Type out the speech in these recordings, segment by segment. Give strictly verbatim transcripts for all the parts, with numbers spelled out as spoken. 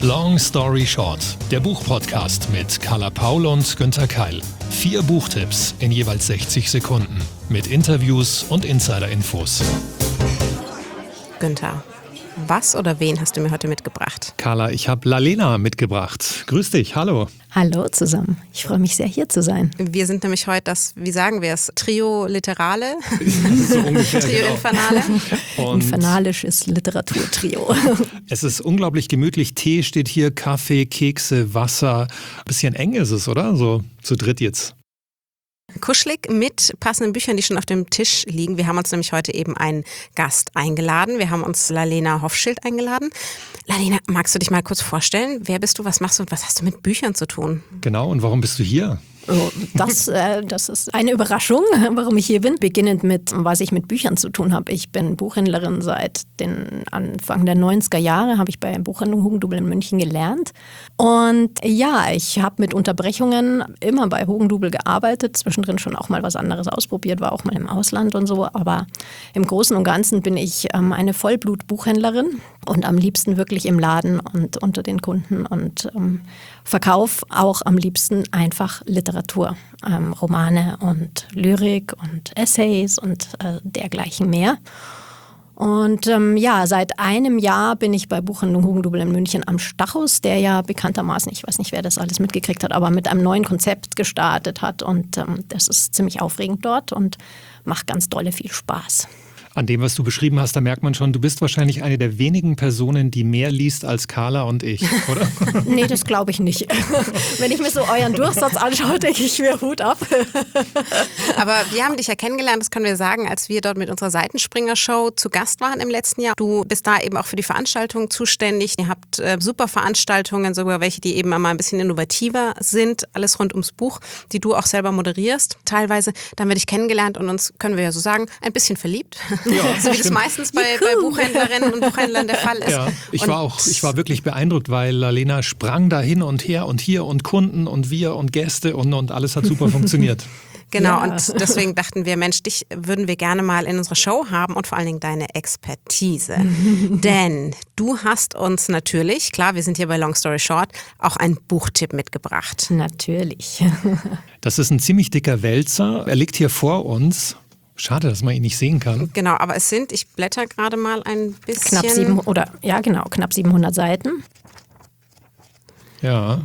Long Story Short, der Buchpodcast mit Carla Paul und Günther Keil. Vier Buchtipps in jeweils sechzig Sekunden mit Interviews und Insider-Infos. Günther, was oder wen hast du mir heute mitgebracht? Carla, ich habe Lalena mitgebracht. Grüß dich, hallo. Hallo zusammen, ich freue mich sehr, hier zu sein. Wir sind nämlich heute das, wie sagen wir es, Trio Literale, so ungefähr, Trio genau. Infernale. Und Infernalisches Literaturtrio. es ist unglaublich gemütlich. Tee steht hier, Kaffee, Kekse, Wasser. Bisschen eng ist es, oder? So zu dritt jetzt. Kuschelig mit passenden Büchern, die schon auf dem Tisch liegen. Wir haben uns nämlich heute eben einen Gast eingeladen. Wir haben uns Lalena Hoffschild eingeladen. Lalena, magst du dich mal kurz vorstellen? Wer bist du, was machst du und was hast du mit Büchern zu tun? Genau, und warum bist du hier? Oh, das, äh, das ist eine Überraschung, warum ich hier bin. Beginnend mit, was ich mit Büchern zu tun habe. Ich bin Buchhändlerin seit den Anfang der neunziger Jahre, habe ich bei Buchhandlung Hugendubel in München gelernt. Und ja, ich habe mit Unterbrechungen immer bei Hugendubel gearbeitet, zwischendrin schon auch mal was anderes ausprobiert, war auch mal im Ausland und so. Aber im Großen und Ganzen bin ich ähm, eine Vollblut-Buchhändlerin und am liebsten wirklich im Laden und unter den Kunden und ähm, verkaufe auch am liebsten einfach Literatur, ähm, Romane und Lyrik und Essays und äh, dergleichen mehr. Und ähm, ja, seit einem Jahr bin ich bei Buchhandlung Hugendubel in München am Stachus, der ja bekanntermaßen, ich weiß nicht, wer das alles mitgekriegt hat, aber mit einem neuen Konzept gestartet hat. Und ähm, das ist ziemlich aufregend dort und macht ganz dolle viel Spaß. An dem, was du beschrieben hast, da merkt man schon, du bist wahrscheinlich eine der wenigen Personen, die mehr liest als Carla und ich, oder? Nee, das glaube ich nicht. Wenn ich mir so euren Durchsatz anschaue, denke ich mir Hut ab. Aber wir haben dich ja kennengelernt, das können wir sagen, als wir dort mit unserer Seitenspringer-Show zu Gast waren im letzten Jahr. Du bist da eben auch für die Veranstaltungen zuständig. Ihr habt äh, super Veranstaltungen, sogar welche, die eben mal ein bisschen innovativer sind. Alles rund ums Buch, die du auch selber moderierst. Teilweise, da haben wir dich kennengelernt und uns, können wir ja so sagen, ein bisschen verliebt. Ja, so wie das meistens bei, bei Buchhändlerinnen und Buchhändlern der Fall ist. Ja, ich und war auch, ich war wirklich beeindruckt, weil Lalena sprang da hin und her und hier und Kunden und wir und Gäste und, und alles hat super funktioniert. Genau, Ja. und deswegen dachten wir, Mensch, dich würden wir gerne mal in unserer Show haben und vor allen Dingen deine Expertise. Denn du hast uns natürlich, klar, wir sind hier bei Long Story Short, auch einen Buchtipp mitgebracht. Natürlich. Das ist ein ziemlich dicker Wälzer. Er liegt hier vor uns. Schade, dass man ihn nicht sehen kann. Genau, aber es sind, ich blätter gerade mal ein bisschen. Knapp sieben, oder ja genau, knapp siebenhundert Seiten. Ja.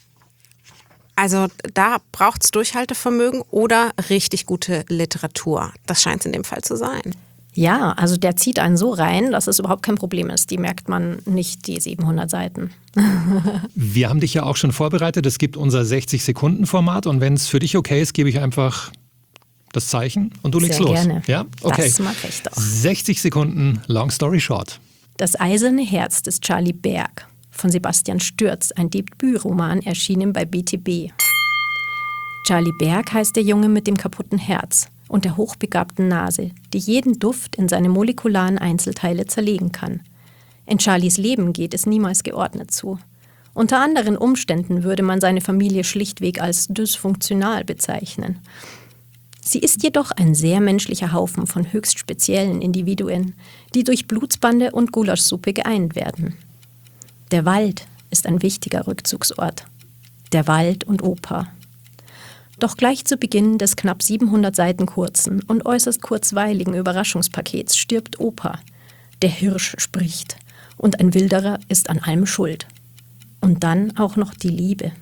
Also da braucht es Durchhaltevermögen oder richtig gute Literatur. Das scheint es in dem Fall zu sein. Ja, also der zieht einen so rein, dass es überhaupt kein Problem ist. Die merkt man nicht, die siebenhundert Seiten. Wir haben dich ja auch schon vorbereitet. Es gibt unser sechzig-Sekunden-Format und wenn es für dich okay ist, gebe ich einfach das Zeichen und du legst Sehr los. gerne. Ja? Okay. Das mache ich doch. sechzig Sekunden, Long Story Short. Das eiserne Herz des Charlie Berg von Sebastian Stürz, ein Debütroman, erschienen bei B T B. Charlie Berg heißt der Junge mit dem kaputten Herz und der hochbegabten Nase, die jeden Duft in seine molekularen Einzelteile zerlegen kann. In Charlies Leben geht es niemals geordnet zu. Unter anderen Umständen würde man seine Familie schlichtweg als dysfunktional bezeichnen. Sie ist jedoch ein sehr menschlicher Haufen von höchst speziellen Individuen, die durch Blutsbande und Gulaschsuppe geeint werden. Der Wald ist ein wichtiger Rückzugsort. Der Wald und Oper. Doch gleich zu Beginn des knapp siebenhundert Seiten kurzen und äußerst kurzweiligen Überraschungspakets stirbt Opa. Der Hirsch spricht und ein Wilderer ist an allem schuld. Und dann auch noch die Liebe.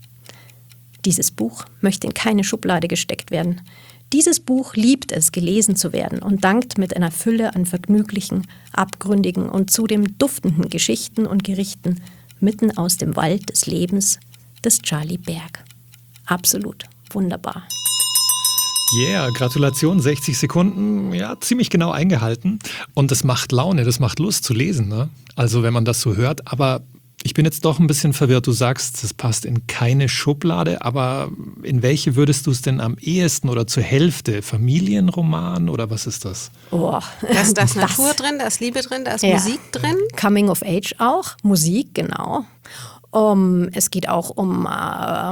Dieses Buch möchte in keine Schublade gesteckt werden. Dieses Buch liebt es, gelesen zu werden und dankt mit einer Fülle an vergnüglichen, abgründigen und zudem duftenden Geschichten und Gerichten mitten aus dem Wald des Lebens des Charlie Berg. Absolut wunderbar. Yeah, Gratulation, sechzig Sekunden, ja, ziemlich genau eingehalten. Und das macht Laune, das macht Lust zu lesen, ne? Also wenn man das so hört, aber ich bin jetzt doch ein bisschen verwirrt. Du sagst, das passt in keine Schublade, aber in welche würdest du es denn am ehesten oder zur Hälfte? Familienroman oder was ist das? Oh, Da ist, da ist Natur drin, da ist Liebe drin, da ist Ja. Musik drin. Coming of Age auch, Musik, genau. Um, es geht auch um ähm,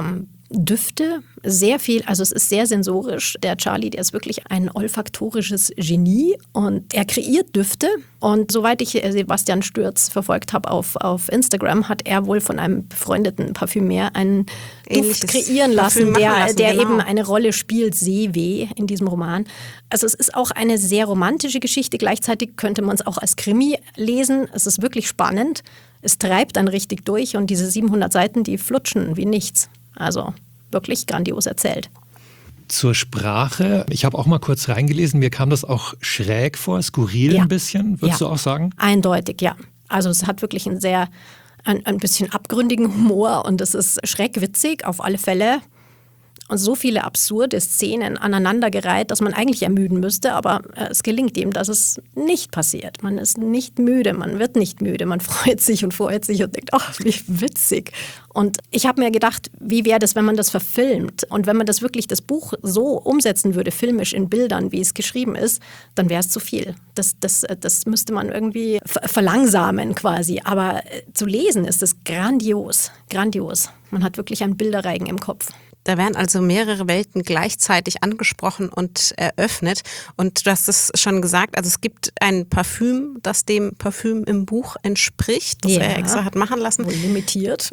Düfte, sehr viel, also es ist sehr sensorisch. Der Charlie, der ist wirklich ein olfaktorisches Genie und er kreiert Düfte. Und soweit ich Sebastian Stürz verfolgt habe auf, auf Instagram, hat er wohl von einem befreundeten Parfümer einen Ähnliches Duft kreieren lassen, der, lassen, der genau. eben eine Rolle spielt, Seeweh in diesem Roman. Also es ist auch eine sehr romantische Geschichte. Gleichzeitig könnte man es auch als Krimi lesen. Es ist wirklich spannend. Es treibt dann richtig durch und diese siebenhundert Seiten, die flutschen wie nichts. Also wirklich grandios erzählt. Zur Sprache, ich habe auch mal kurz reingelesen, mir kam das auch schräg vor, skurril Ja. ein bisschen, würdest Ja. du auch sagen? Eindeutig, ja. Also es hat wirklich einen sehr, ein, ein bisschen abgründigen Humor und es ist schräg witzig auf alle Fälle. Und so viele absurde Szenen aneinandergereiht, dass man eigentlich ermüden müsste, aber äh, es gelingt ihm, dass es nicht passiert. Man ist nicht müde, man wird nicht müde, man freut sich und freut sich und denkt, ach, wie witzig. Und ich habe mir gedacht, wie wäre das, wenn man das verfilmt? Und wenn man das wirklich, das Buch so umsetzen würde, filmisch in Bildern, wie es geschrieben ist, dann wäre es zu viel. Das, das, das müsste man irgendwie ver- verlangsamen quasi. Aber äh, zu lesen ist es grandios, grandios. Man hat wirklich einen Bilderreigen im Kopf. Da werden also mehrere Welten gleichzeitig angesprochen und eröffnet. Und du hast es schon gesagt, also es gibt ein Parfüm, das dem Parfüm im Buch entspricht, das Ja. er extra hat machen lassen. Wohl limitiert.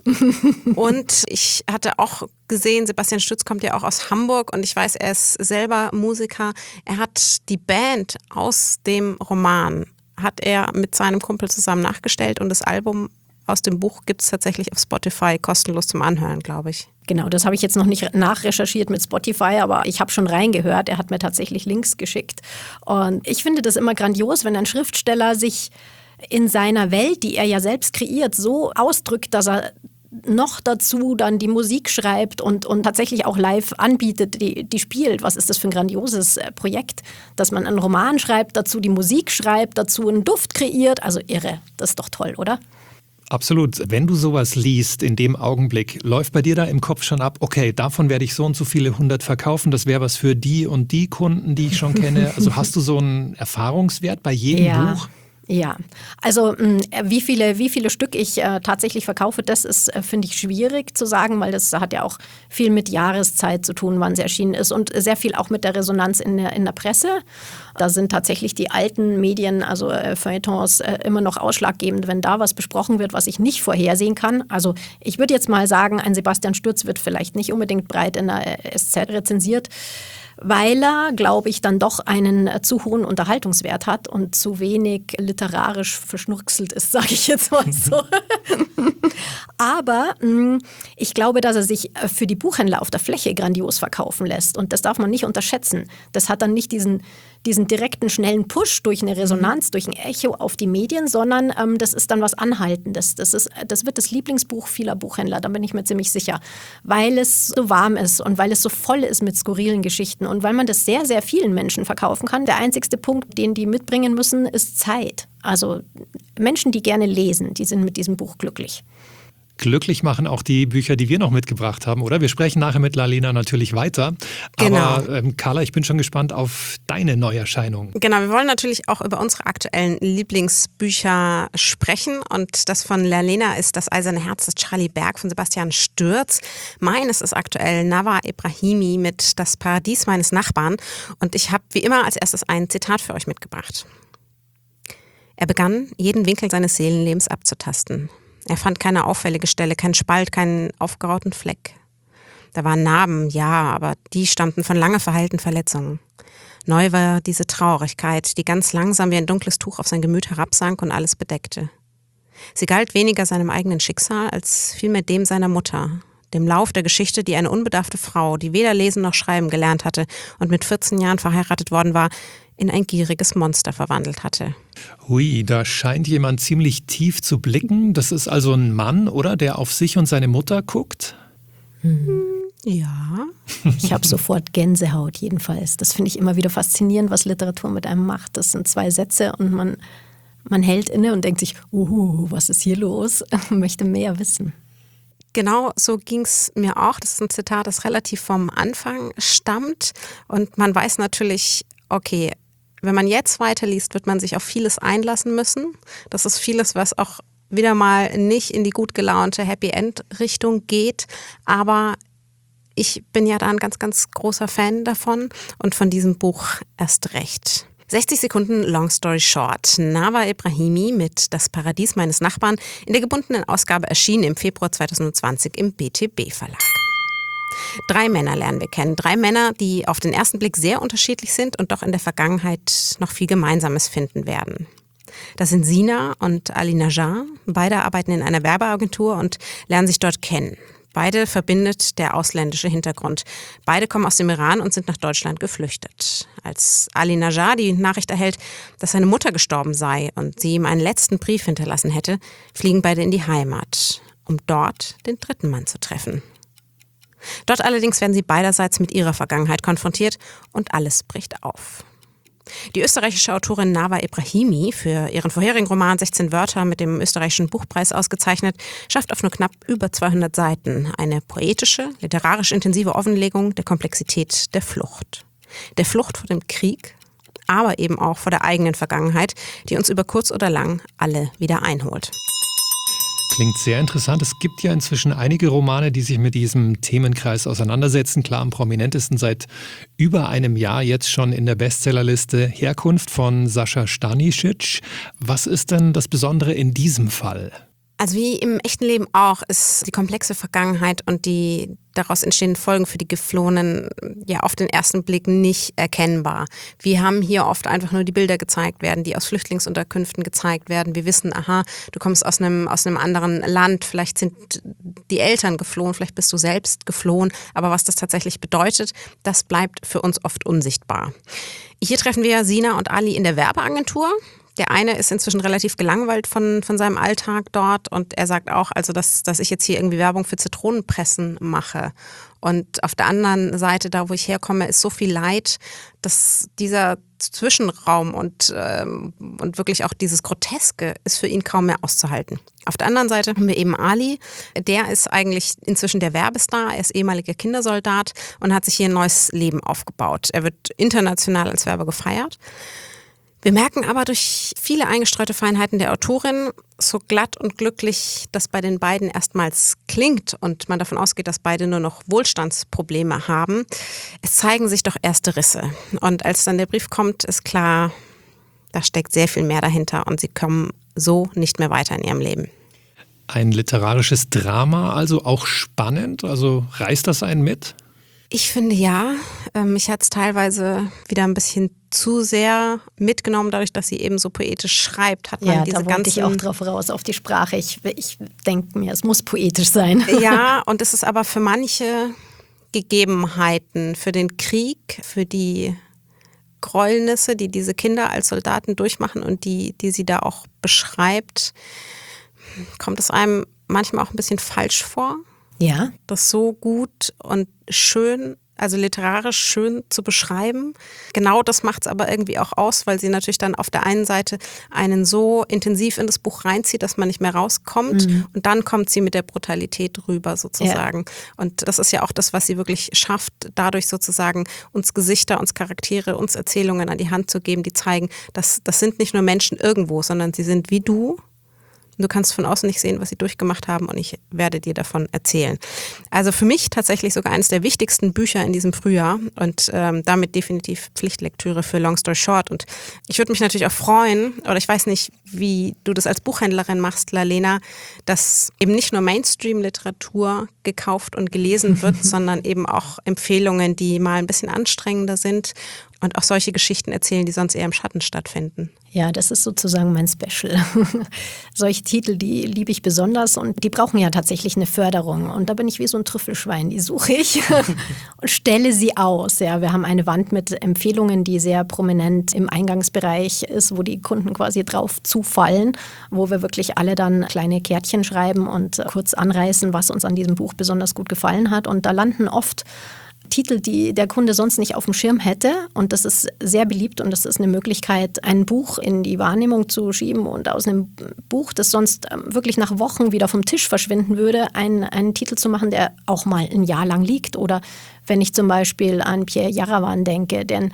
Und ich hatte auch gesehen, Sebastian Stürz kommt ja auch aus Hamburg und ich weiß, er ist selber Musiker. Er hat die Band aus dem Roman, hat er mit seinem Kumpel zusammen nachgestellt und das Album aus dem Buch gibt es tatsächlich auf Spotify kostenlos zum Anhören, glaube ich. Genau, das habe ich jetzt noch nicht nachrecherchiert mit Spotify, aber ich habe schon reingehört. Er hat mir tatsächlich Links geschickt. Und ich finde das immer grandios, wenn ein Schriftsteller sich in seiner Welt, die er ja selbst kreiert, so ausdrückt, dass er noch dazu dann die Musik schreibt und, und tatsächlich auch live anbietet, die, die spielt. Was ist das für ein grandioses äh, Projekt, dass man einen Roman schreibt, dazu die Musik schreibt, dazu einen Duft kreiert. Also irre, das ist doch toll, oder? Absolut. Wenn du sowas liest, in dem Augenblick, läuft bei dir da im Kopf schon ab, okay, davon werde ich so und so viele hundert verkaufen, das wäre was für die und die Kunden, die ich schon kenne. Also hast du so einen Erfahrungswert bei jedem Ja. Buch? Ja, also mh, wie viele, wie viele Stück ich äh, tatsächlich verkaufe, das ist, äh, finde ich, schwierig zu sagen, weil das hat ja auch viel mit Jahreszeit zu tun, wann es erschienen ist und sehr viel auch mit der Resonanz in der, in der Presse. Da sind tatsächlich die alten Medien, also äh, Feuilletons, äh, immer noch ausschlaggebend, wenn da was besprochen wird, was ich nicht vorhersehen kann. Also ich würde jetzt mal sagen, ein Sebastian Stürz wird vielleicht nicht unbedingt breit in der S Z rezensiert, weil er, glaube ich, dann doch einen äh, zu hohen Unterhaltungswert hat und zu wenig literarisch verschnurkselt ist, sage ich jetzt mal so. Aber mh, ich glaube, dass er sich äh, für die Buchhändler auf der Fläche grandios verkaufen lässt und das darf man nicht unterschätzen. Das hat dann nicht diesen, diesen direkten, schnellen Push durch eine Resonanz, durch ein Echo auf die Medien, sondern ähm, das ist dann was Anhaltendes. Das, ist, das wird das Lieblingsbuch vieler Buchhändler, da bin ich mir ziemlich sicher, weil es so warm ist und weil es so voll ist mit skurrilen Geschichten und weil man das sehr, sehr vielen Menschen verkaufen kann. Der einzigste Punkt, den die mitbringen müssen, ist Zeit. Also Menschen, die gerne lesen, die sind mit diesem Buch glücklich. Glücklich machen auch die Bücher, die wir noch mitgebracht haben, oder? Wir sprechen nachher mit Lalena natürlich weiter. Genau. Aber ähm, Carla, ich bin schon gespannt auf deine Neuerscheinung. Genau, wir wollen natürlich auch über unsere aktuellen Lieblingsbücher sprechen und das von Lalena ist Das eiserne Herz des Charlie Berg von Sebastian Stürz. Meines ist aktuell Nawa Ebrahimi mit Das Paradies meines Nachbarn und ich habe wie immer als erstes ein Zitat für euch mitgebracht. Er begann, jeden Winkel seines Seelenlebens abzutasten. Er fand keine auffällige Stelle, keinen Spalt, keinen aufgerauten Fleck. Da waren Narben, ja, aber die stammten von lange verheilten Verletzungen. Neu war diese Traurigkeit, die ganz langsam wie ein dunkles Tuch auf sein Gemüt herabsank und alles bedeckte. Sie galt weniger seinem eigenen Schicksal als vielmehr dem seiner Mutter, dem Lauf der Geschichte, die eine unbedarfte Frau, die weder lesen noch schreiben gelernt hatte und mit vierzehn Jahren verheiratet worden war, in ein gieriges Monster verwandelt hatte. Hui, da scheint jemand ziemlich tief zu blicken. Das ist also ein Mann, oder? Der auf sich und seine Mutter guckt? Ja. Ich habe sofort Gänsehaut jedenfalls. Das finde ich immer wieder faszinierend, was Literatur mit einem macht. Das sind zwei Sätze und man, man hält inne und denkt sich, uhu, was ist hier los? Man möchte mehr wissen. Genau so ging es mir auch. Das ist ein Zitat, das relativ vom Anfang stammt und man weiß natürlich, okay, wenn man jetzt weiterliest, wird man sich auf vieles einlassen müssen. Das ist vieles, was auch wieder mal nicht in die gut gelaunte Happy End Richtung geht. Aber Ich bin ja da ein ganz, ganz großer Fan davon und von diesem Buch erst recht. sechzig Sekunden Long Story Short. Nawa Ebrahimi mit Das Paradies meines Nachbarn in der gebundenen Ausgabe erschienen im Februar zweitausendzwanzig im B T B Verlag. Drei Männer lernen wir kennen. Drei Männer, die auf den ersten Blick sehr unterschiedlich sind und doch in der Vergangenheit noch viel Gemeinsames finden werden. Das sind Sina und Ali Najjar. Beide arbeiten in einer Werbeagentur und lernen sich dort kennen. Beide verbindet der ausländische Hintergrund. Beide kommen aus dem Iran und sind nach Deutschland geflüchtet. Als Ali Najjar die Nachricht erhält, dass seine Mutter gestorben sei und sie ihm einen letzten Brief hinterlassen hätte, fliegen beide in die Heimat, um dort den dritten Mann zu treffen. Dort allerdings werden sie beiderseits mit ihrer Vergangenheit konfrontiert und alles bricht auf. Die österreichische Autorin Nawa Ebrahimi, für ihren vorherigen Roman sechzehn Wörter mit dem österreichischen Buchpreis ausgezeichnet, schafft auf nur knapp über zweihundert Seiten eine poetische, literarisch intensive Offenlegung der Komplexität der Flucht. Der Flucht vor dem Krieg, aber eben auch vor der eigenen Vergangenheit, die uns über kurz oder lang alle wieder einholt. Klingt sehr interessant. Es gibt ja inzwischen einige Romane, die sich mit diesem Themenkreis auseinandersetzen. Klar, am prominentesten seit über einem Jahr jetzt schon in der Bestsellerliste Herkunft von Sascha Stanisic. Was ist denn das Besondere in diesem Fall? Also wie im echten Leben auch ist die komplexe Vergangenheit und die daraus entstehenden Folgen für die Geflohenen ja auf den ersten Blick nicht erkennbar. Wir haben hier oft einfach nur die Bilder gezeigt werden, die aus Flüchtlingsunterkünften gezeigt werden. Wir wissen, aha, du kommst aus einem, aus einem anderen Land, vielleicht sind die Eltern geflohen, vielleicht bist du selbst geflohen, aber was das tatsächlich bedeutet, das bleibt für uns oft unsichtbar. Hier treffen wir Sina und Ali in der Werbeagentur. Der eine ist inzwischen relativ gelangweilt von, von seinem Alltag dort und er sagt auch, also dass, dass ich jetzt hier irgendwie Werbung für Zitronenpressen mache. Und auf der anderen Seite, da wo ich herkomme, ist so viel Leid, dass dieser Zwischenraum und, ähm, und wirklich auch dieses Groteske ist für ihn kaum mehr auszuhalten. Auf der anderen Seite haben wir eben Ali, der ist eigentlich inzwischen der Werbestar, er ist ehemaliger Kindersoldat und hat sich hier ein neues Leben aufgebaut. Er wird international als Werber gefeiert. Wir merken aber durch viele eingestreute Feinheiten der Autorin, so glatt und glücklich das bei den beiden erstmals klingt und man davon ausgeht, dass beide nur noch Wohlstandsprobleme haben, es zeigen sich doch erste Risse. Und als dann der Brief kommt, ist klar, da steckt sehr viel mehr dahinter und sie kommen so nicht mehr weiter in ihrem Leben. Ein literarisches Drama, also auch spannend, also reißt das einen mit? Ich finde ja, mich hat es teilweise wieder ein bisschen zu sehr mitgenommen, dadurch, dass sie eben so poetisch schreibt. Hat man ja, diese da wollte ganzen ich auch drauf raus, auf die Sprache. Ich, ich denke mir, es muss poetisch sein. Ja, und es ist aber für manche Gegebenheiten, für den Krieg, für die Gräuelnisse, die diese Kinder als Soldaten durchmachen und die, die sie da auch beschreibt, kommt es einem manchmal auch ein bisschen falsch vor. Ja. Das so gut und schön, also literarisch schön zu beschreiben. Genau das macht es aber irgendwie auch aus, weil sie natürlich dann auf der einen Seite einen so intensiv in das Buch reinzieht, dass man nicht mehr rauskommt. Mhm. Und dann kommt sie mit der Brutalität rüber sozusagen. Ja. Und das ist ja auch das, was sie wirklich schafft, dadurch sozusagen uns Gesichter, uns Charaktere, uns Erzählungen an die Hand zu geben, die zeigen, dass das sind nicht nur Menschen irgendwo, sondern sie sind wie du. Du kannst von außen nicht sehen, was sie durchgemacht haben und ich werde dir davon erzählen. Also für mich tatsächlich sogar eines der wichtigsten Bücher in diesem Frühjahr und ähm, damit definitiv Pflichtlektüre für Long Story Short. Und ich würde mich natürlich auch freuen, oder ich weiß nicht, wie du das als Buchhändlerin machst, Lalena, dass eben nicht nur Mainstream-Literatur gekauft und gelesen wird, sondern eben auch Empfehlungen, die mal ein bisschen anstrengender sind und auch solche Geschichten erzählen, die sonst eher im Schatten stattfinden. Ja, das ist sozusagen mein Special. Solche Titel, die liebe ich besonders und die brauchen ja tatsächlich eine Förderung. Und da bin ich wie so ein Trüffelschwein, die suche ich und stelle sie aus. Ja, wir haben eine Wand mit Empfehlungen, die sehr prominent im Eingangsbereich ist, wo die Kunden quasi drauf zufallen, wo wir wirklich alle dann kleine Kärtchen schreiben und kurz anreißen, was uns an diesem Buch besonders gut gefallen hat. Und da landen oft Titel, die der Kunde sonst nicht auf dem Schirm hätte. Und das ist sehr beliebt und das ist eine Möglichkeit, ein Buch in die Wahrnehmung zu schieben und aus einem Buch, das sonst wirklich nach Wochen wieder vom Tisch verschwinden würde, einen, einen Titel zu machen, der auch mal ein Jahr lang liegt. Oder wenn ich zum Beispiel an Pierre Jarawan denke, denn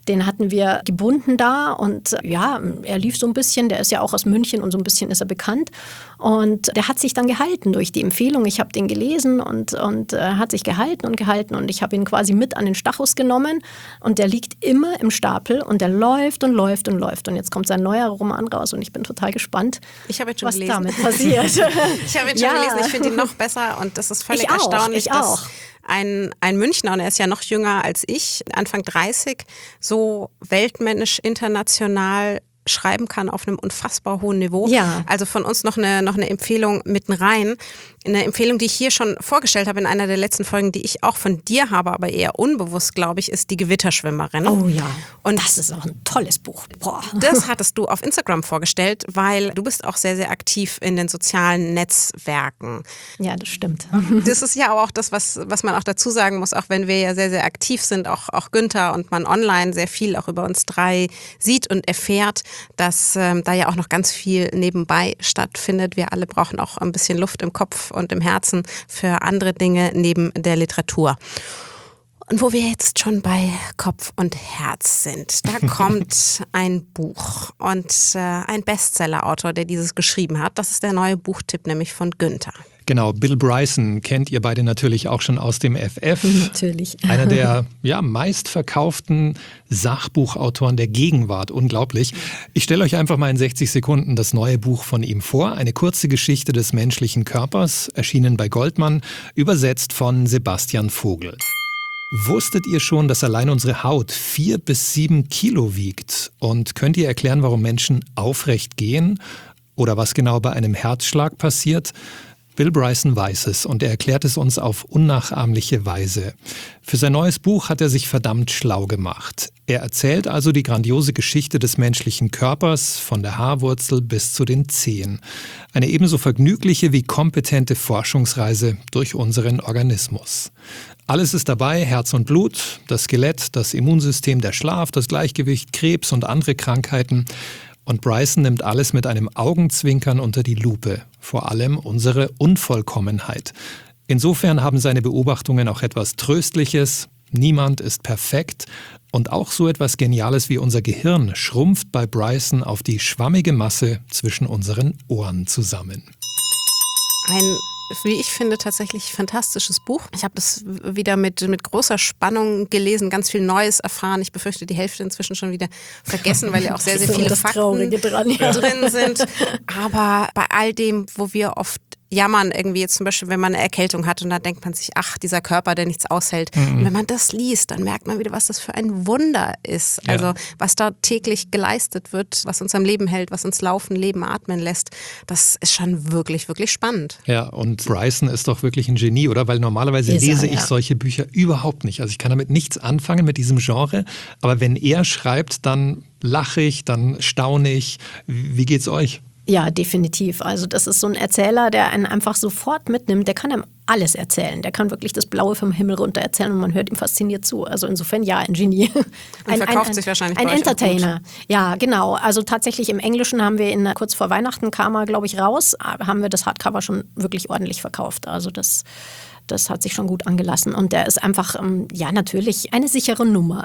Den hatten wir gebunden da und ja, er lief so ein bisschen, der ist ja auch aus München und so ein bisschen ist er bekannt. Und der hat sich dann gehalten durch die Empfehlung. Ich habe den gelesen und, und äh, hat sich gehalten und gehalten und ich habe ihn quasi mit an den Stachus genommen und der liegt immer im Stapel und der läuft und läuft und läuft. Und jetzt kommt sein neuer Roman raus und ich bin total gespannt, ich ihn schon was gelesen. damit passiert. Ich habe ihn schon ja. gelesen, ich finde ihn noch besser und das ist völlig ich auch, erstaunlich, ich auch. dass ein, ein Münchner, und er ist ja noch jünger als ich, Anfang dreißig, so weltmännisch international schreiben kann auf einem unfassbar hohen Niveau. Ja. Also von uns noch eine, noch eine Empfehlung mitten rein. Eine Empfehlung, die ich hier schon vorgestellt habe in einer der letzten Folgen, die ich auch von dir habe, aber eher unbewusst, glaube ich, ist Die Gewitterschwimmerin. Oh ja, und das ist auch ein tolles Buch. Boah. Das hattest du auf Instagram vorgestellt, weil du bist auch sehr, sehr aktiv in den sozialen Netzwerken. Ja, das stimmt. Das ist ja aber auch das, was, was man auch dazu sagen muss, auch wenn wir ja sehr, sehr aktiv sind, auch, auch Günther und man online sehr viel auch über uns drei sieht und erfährt, dass ähm, da ja auch noch ganz viel nebenbei stattfindet. Wir alle brauchen auch ein bisschen Luft im Kopf und im Herzen für andere Dinge neben der Literatur. Und wo wir jetzt schon bei Kopf und Herz sind, da kommt ein Buch und äh, ein Bestseller-Autor, der dieses geschrieben hat. Das ist der neue Buchtipp, nämlich von Günther. Genau, Bill Bryson kennt ihr beide natürlich auch schon aus dem F F. Natürlich. Einer der ja, meistverkauften Sachbuchautoren der Gegenwart. Unglaublich. Ich stelle euch einfach mal in sechzig Sekunden das neue Buch von ihm vor. Eine kurze Geschichte des menschlichen Körpers, erschienen bei Goldmann, übersetzt von Sebastian Vogel. Wusstet ihr schon, dass allein unsere Haut vier bis sieben Kilo wiegt? Und könnt ihr erklären, warum Menschen aufrecht gehen? Oder was genau bei einem Herzschlag passiert? Bill Bryson weiß es und er erklärt es uns auf unnachahmliche Weise. Für sein neues Buch hat er sich verdammt schlau gemacht. Er erzählt also die grandiose Geschichte des menschlichen Körpers, von der Haarwurzel bis zu den Zehen. Eine ebenso vergnügliche wie kompetente Forschungsreise durch unseren Organismus. Alles ist dabei, Herz und Blut, das Skelett, das Immunsystem, der Schlaf, das Gleichgewicht, Krebs und andere Krankheiten. Und Bryson nimmt alles mit einem Augenzwinkern unter die Lupe, vor allem unsere Unvollkommenheit. Insofern haben seine Beobachtungen auch etwas Tröstliches. Niemand ist perfekt. Und auch so etwas Geniales wie unser Gehirn schrumpft bei Bryson auf die schwammige Masse zwischen unseren Ohren zusammen. Ein, wie ich finde, tatsächlich fantastisches Buch. Ich habe das wieder mit, mit großer Spannung gelesen, ganz viel Neues erfahren. Ich befürchte, die Hälfte inzwischen schon wieder vergessen, weil ja auch sehr, sehr viele Fakten dran, ja. drin sind. Aber bei all dem, wo wir oft jammern, irgendwie jetzt zum Beispiel, wenn man eine Erkältung hat und da denkt man sich, ach, dieser Körper, der nichts aushält. Mhm. Und wenn man das liest, dann merkt man wieder, was das für ein Wunder ist. Also ja. was da täglich geleistet wird, was uns am Leben hält, was uns laufen, leben, atmen lässt, das ist schon wirklich, wirklich spannend. Ja, und Bryson ist doch wirklich ein Genie, oder? Weil normalerweise ist lese er, ich ja. solche Bücher überhaupt nicht. Also ich kann damit nichts anfangen mit diesem Genre, aber wenn er schreibt, dann lache ich, dann staune ich. Wie geht's euch? Ja, definitiv. Also das ist so ein Erzähler, der einen einfach sofort mitnimmt. Der kann einem alles erzählen. Der kann wirklich das Blaue vom Himmel runter erzählen und man hört ihm fasziniert zu. Also insofern ja, ein Genie. Ein, und verkauft ein, sich wahrscheinlich ein bei euch Entertainer. Ja, genau. Also tatsächlich im Englischen haben wir in kurz vor Weihnachten kam er, glaube ich, raus, haben wir das Hardcover schon wirklich ordentlich verkauft. Also das Das hat sich schon gut angelassen und der ist einfach, ja natürlich, eine sichere Nummer.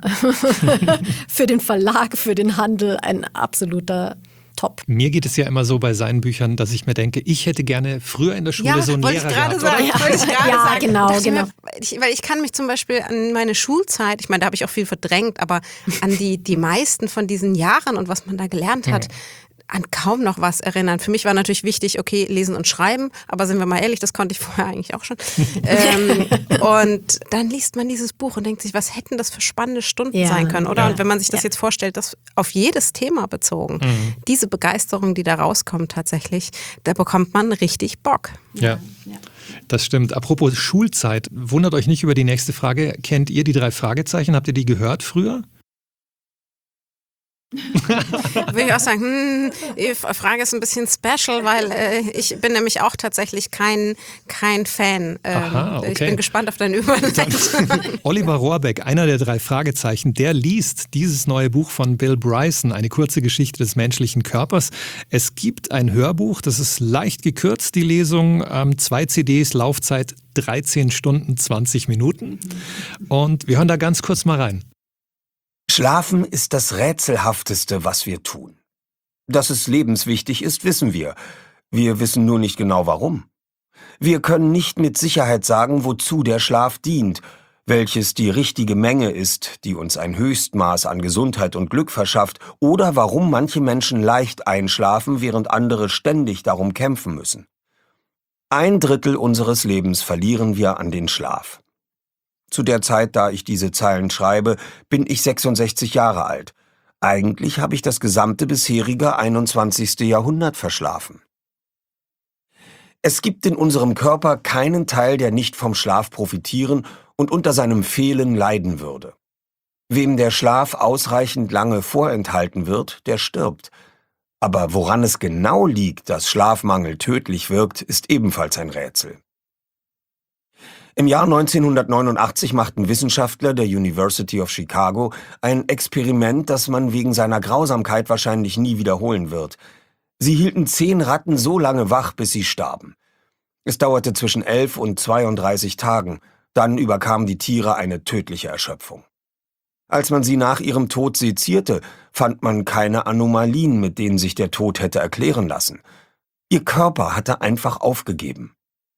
Für den Verlag, für den Handel ein absoluter Top. Mir geht es ja immer so bei seinen Büchern, dass ich mir denke, ich hätte gerne früher in der Schule ja, so einen Lehrer gehabt. Ich sagen, oder? Wollte ich gerade ja, sagen. genau, genau. Mir, ich, weil ich kann mich zum Beispiel an meine Schulzeit, ich meine, da habe ich auch viel verdrängt, aber an die, die meisten von diesen Jahren und was man da gelernt hat, an kaum noch was erinnern. Für mich war natürlich wichtig, okay, lesen und schreiben, aber sind wir mal ehrlich, das konnte ich vorher eigentlich auch schon. ähm, und dann liest man dieses Buch und denkt sich, was hätten das für spannende Stunden ja, sein können, oder? Ja, und wenn man sich das ja. jetzt vorstellt, das auf jedes Thema bezogen, mhm. diese Begeisterung, die da rauskommt tatsächlich, da bekommt man richtig Bock. Ja. ja. Das stimmt. Apropos Schulzeit, wundert euch nicht über die nächste Frage. Kennt ihr die drei Fragezeichen? Habt ihr die gehört früher? Würde ich auch sagen, hm, die Frage ist ein bisschen special, weil äh, ich bin nämlich auch tatsächlich kein, kein Fan. Ähm, Aha, okay. Ich bin gespannt auf deine Überleitung. Oliver Rohrbeck, einer der drei Fragezeichen, der liest dieses neue Buch von Bill Bryson, eine kurze Geschichte des menschlichen Körpers. Es gibt ein Hörbuch, das ist leicht gekürzt, die Lesung, ähm, zwei C Ds, Laufzeit dreizehn Stunden, zwanzig Minuten. Und wir hören da ganz kurz mal rein. Schlafen ist das Rätselhafteste, was wir tun. Dass es lebenswichtig ist, wissen wir. Wir wissen nur nicht genau warum. Wir können nicht mit Sicherheit sagen, wozu der Schlaf dient, welches die richtige Menge ist, die uns ein Höchstmaß an Gesundheit und Glück verschafft, oder warum manche Menschen leicht einschlafen, während andere ständig darum kämpfen müssen. Ein Drittel unseres Lebens verlieren wir an den Schlaf. Zu der Zeit, da ich diese Zeilen schreibe, bin ich sechsundsechzig Jahre alt. Eigentlich habe ich das gesamte bisherige einundzwanzigste Jahrhundert verschlafen. Es gibt in unserem Körper keinen Teil, der nicht vom Schlaf profitieren und unter seinem Fehlen leiden würde. Wem der Schlaf ausreichend lange vorenthalten wird, der stirbt. Aber woran es genau liegt, dass Schlafmangel tödlich wirkt, ist ebenfalls ein Rätsel. Im Jahr neunzehnhundertneunundachtzig machten Wissenschaftler der University of Chicago ein Experiment, das man wegen seiner Grausamkeit wahrscheinlich nie wiederholen wird. Sie hielten zehn Ratten so lange wach, bis sie starben. Es dauerte zwischen elf und zweiunddreißig Tagen. Dann überkam die Tiere eine tödliche Erschöpfung. Als man sie nach ihrem Tod sezierte, fand man keine Anomalien, mit denen sich der Tod hätte erklären lassen. Ihr Körper hatte einfach aufgegeben.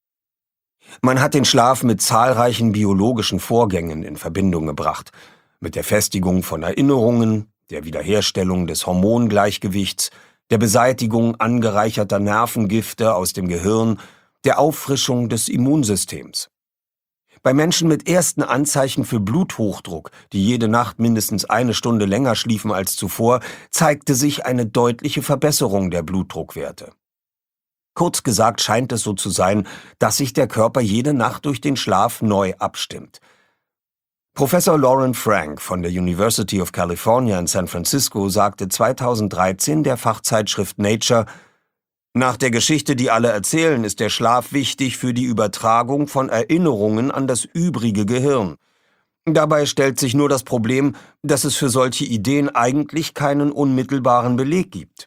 Man hat den Schlaf mit zahlreichen biologischen Vorgängen in Verbindung gebracht, mit der Festigung von Erinnerungen, der Wiederherstellung des Hormongleichgewichts, der Beseitigung angereicherter Nervengifte aus dem Gehirn, der Auffrischung des Immunsystems. Bei Menschen mit ersten Anzeichen für Bluthochdruck, die jede Nacht mindestens eine Stunde länger schliefen als zuvor, zeigte sich eine deutliche Verbesserung der Blutdruckwerte. Kurz gesagt scheint es so zu sein, dass sich der Körper jede Nacht durch den Schlaf neu abstimmt. Professor Lauren Frank von der University of California in San Francisco sagte zweitausenddreizehn der Fachzeitschrift Nature: Nach der Geschichte, die alle erzählen, ist der Schlaf wichtig für die Übertragung von Erinnerungen an das übrige Gehirn. Dabei stellt sich nur das Problem, dass es für solche Ideen eigentlich keinen unmittelbaren Beleg gibt.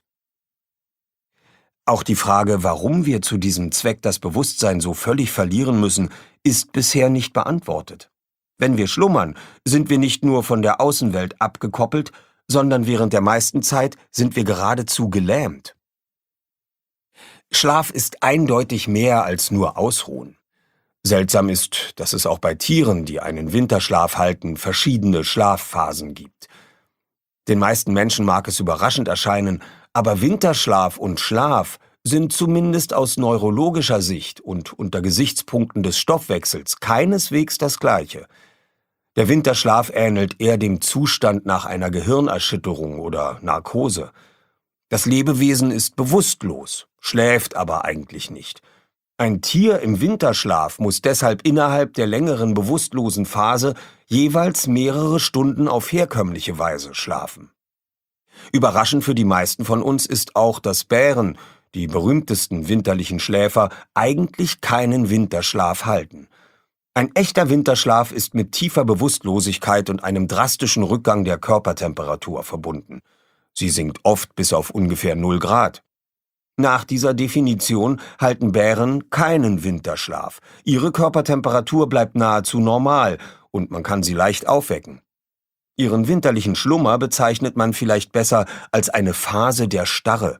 Auch die Frage, warum wir zu diesem Zweck das Bewusstsein so völlig verlieren müssen, ist bisher nicht beantwortet. Wenn wir schlummern, sind wir nicht nur von der Außenwelt abgekoppelt, sondern während der meisten Zeit sind wir geradezu gelähmt. Schlaf ist eindeutig mehr als nur Ausruhen. Seltsam ist, dass es auch bei Tieren, die einen Winterschlaf halten, verschiedene Schlafphasen gibt. Den meisten Menschen mag es überraschend erscheinen, aber Winterschlaf und Schlaf sind zumindest aus neurologischer Sicht und unter Gesichtspunkten des Stoffwechsels keineswegs das Gleiche. Der Winterschlaf ähnelt eher dem Zustand nach einer Gehirnerschütterung oder Narkose. Das Lebewesen ist bewusstlos, schläft aber eigentlich nicht. Ein Tier im Winterschlaf muss deshalb innerhalb der längeren bewusstlosen Phase jeweils mehrere Stunden auf herkömmliche Weise schlafen. Überraschend für die meisten von uns ist auch, dass Bären, die berühmtesten winterlichen Schläfer, eigentlich keinen Winterschlaf halten. Ein echter Winterschlaf ist mit tiefer Bewusstlosigkeit und einem drastischen Rückgang der Körpertemperatur verbunden. Sie sinkt oft bis auf ungefähr null Grad. Nach dieser Definition halten Bären keinen Winterschlaf. Ihre Körpertemperatur bleibt nahezu normal und man kann sie leicht aufwecken. Ihren winterlichen Schlummer bezeichnet man vielleicht besser als eine Phase der Starre.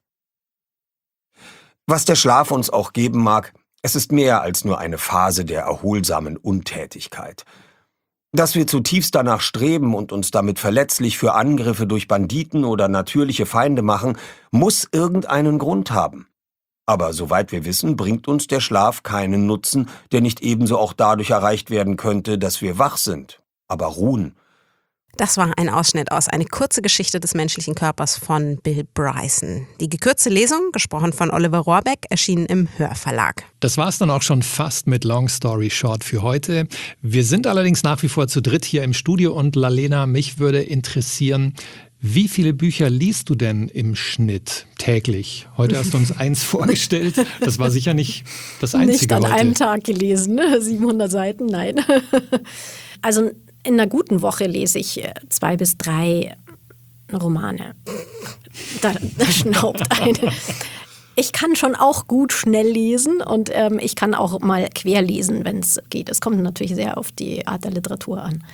Was der Schlaf uns auch geben mag, es ist mehr als nur eine Phase der erholsamen Untätigkeit. Dass wir zutiefst danach streben und uns damit verletzlich für Angriffe durch Banditen oder natürliche Feinde machen, muss irgendeinen Grund haben. Aber soweit wir wissen, bringt uns der Schlaf keinen Nutzen, der nicht ebenso auch dadurch erreicht werden könnte, dass wir wach sind, aber ruhen. Das war ein Ausschnitt aus Eine kurze Geschichte des menschlichen Körpers von Bill Bryson. Die gekürzte Lesung, gesprochen von Oliver Rohrbeck, erschien im Hörverlag. Das war's dann auch schon fast mit Long Story Short für heute. Wir sind allerdings nach wie vor zu dritt hier im Studio und Lalena, mich würde interessieren, wie viele Bücher liest du denn im Schnitt täglich? Heute hast du uns eins vorgestellt. Das war sicher nicht das Einzige Nicht an heute. einem Tag gelesen, siebenhundert Seiten, nein. Also in einer guten Woche lese ich zwei bis drei Romane. Da, da schnaubt eine. Ich kann schon auch gut schnell lesen und ähm, ich kann auch mal quer lesen, wenn es geht. Es kommt natürlich sehr auf die Art der Literatur an.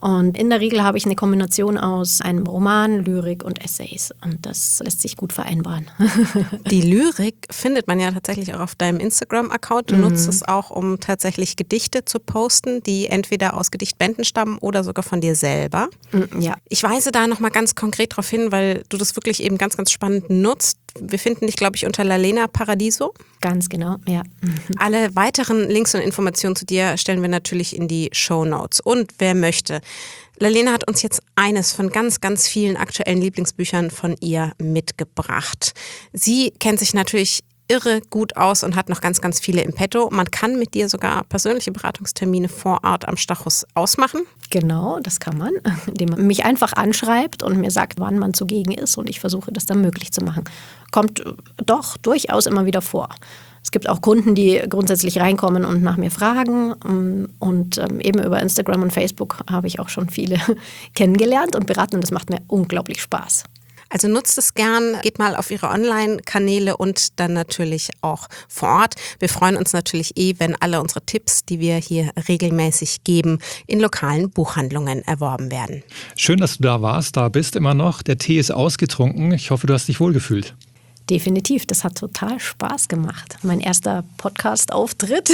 Und in der Regel habe ich eine Kombination aus einem Roman, Lyrik und Essays. Und das lässt sich gut vereinbaren. Die Lyrik findet man ja tatsächlich auch auf deinem Instagram-Account. Du mhm. nutzt es auch, um tatsächlich Gedichte zu posten, die entweder aus Gedichtbänden stammen oder sogar von dir selber. Mhm, ja. Ich weise da nochmal ganz konkret darauf hin, weil du das wirklich eben ganz, ganz spannend nutzt. Wir finden dich, glaube ich, unter Lalena Paradiso. Ganz genau, ja. Mhm. Alle weiteren Links und Informationen zu dir stellen wir natürlich in die Shownotes. Und wer möchte, Lalena hat uns jetzt eines von ganz, ganz vielen aktuellen Lieblingsbüchern von ihr mitgebracht. Sie kennt sich natürlich irre gut aus und hat noch ganz, ganz viele im Petto. Man kann mit dir sogar persönliche Beratungstermine vor Ort am Stachus ausmachen. Genau, das kann man, indem man mich einfach anschreibt und mir sagt, wann man zugegen ist, und ich versuche das dann möglich zu machen. Kommt doch durchaus immer wieder vor. Es gibt auch Kunden, die grundsätzlich reinkommen und nach mir fragen, und eben über Instagram und Facebook habe ich auch schon viele kennengelernt und beraten, und das macht mir unglaublich Spaß. Also nutzt es gern, geht mal auf ihre Online-Kanäle und dann natürlich auch vor Ort. Wir freuen uns natürlich eh, wenn alle unsere Tipps, die wir hier regelmäßig geben, in lokalen Buchhandlungen erworben werden. Schön, dass du da warst, da bist immer noch. Der Tee ist ausgetrunken. Ich hoffe, du hast dich wohlgefühlt. Definitiv, das hat total Spaß gemacht. Mein erster Podcast-Auftritt.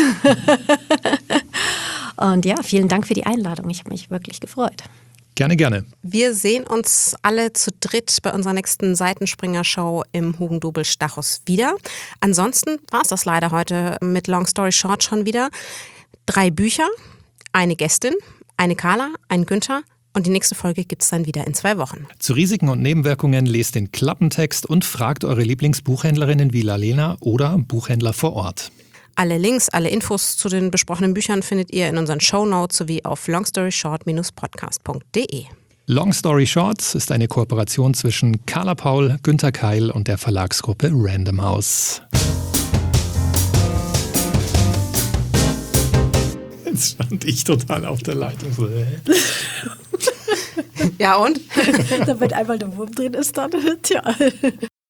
Und ja, vielen Dank für die Einladung. Ich habe mich wirklich gefreut. Gerne, gerne. Wir sehen uns alle zu dritt bei unserer nächsten Seitenspringer-Show im Hugendubel Stachus wieder. Ansonsten war es das leider heute mit Long Story Short schon wieder. Drei Bücher, eine Gästin, eine Carla, ein Günther. Und die nächste Folge gibt es dann wieder in zwei Wochen. Zu Risiken und Nebenwirkungen lest den Klappentext und fragt eure Lieblingsbuchhändlerinnen wie Lalena oder Buchhändler vor Ort. Alle Links, alle Infos zu den besprochenen Büchern findet ihr in unseren Shownotes sowie auf longstoryshort Bindestrich podcast punkt de. Long Story Short ist eine Kooperation zwischen Carla Paul, Günther Keil und der Verlagsgruppe Random House. Jetzt stand ich total auf der Leitung. So, äh. Ja und? Damit einmal der Wurm drin ist, dann, tja.